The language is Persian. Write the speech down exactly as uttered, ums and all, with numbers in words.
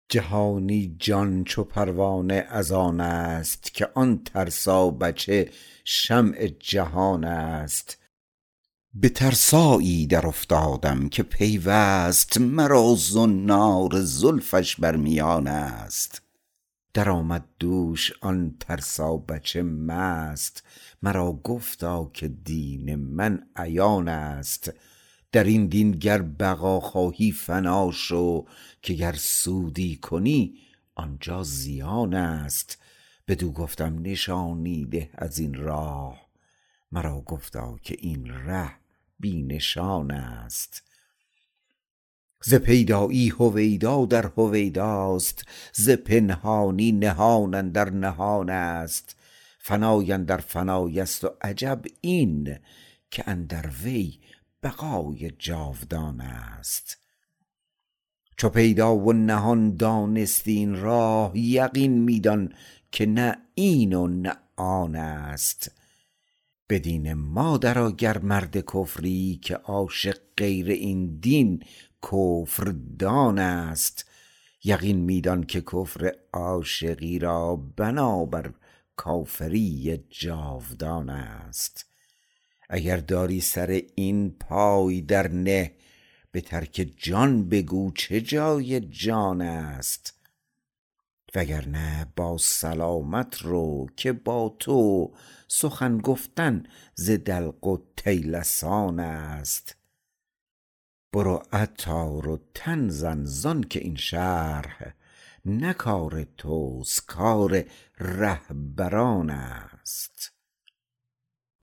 جهانی جان چو پروانه از آن است که آن ترسا بچه شمع جهان است. به ترسایی در افتادم که پیوست مرا زنار زلفش بر میان است. در آمد دوش آن ترسا بچه مست، مرا گفتا که دین من عیان است. در این دین گر بقا خواهی فنا شو، که گر سودی کنی آنجا زیان است. بدو گفتم نشانی ده از این راه، مرا گفتا که این ره بی نشان است. ز پیدایی هویدا در هویداست، ز پنهانی نهان اندر نهان است. فنای اندر فنای است و عجب این، که اندر وی بقای جاودان است. چو پیدا و نهان دانستی این راه، یقین می دان که نه این و نه آن است. به دین ما درآ گر مرد کفری، که عاشق غیر این دین کفر دان است. یقین می دان که کفر عاشقی را بنا بر کافری جاودان است. اگر داری سر این پای در نه، به ترک جان بگو چه جای جان است. وگرنه با سلامت رو که با تو سخن گفتن ز دلق و طیلسان است. برو عطار و تن زن زان که این شرح نه کار توست کار رهبران است.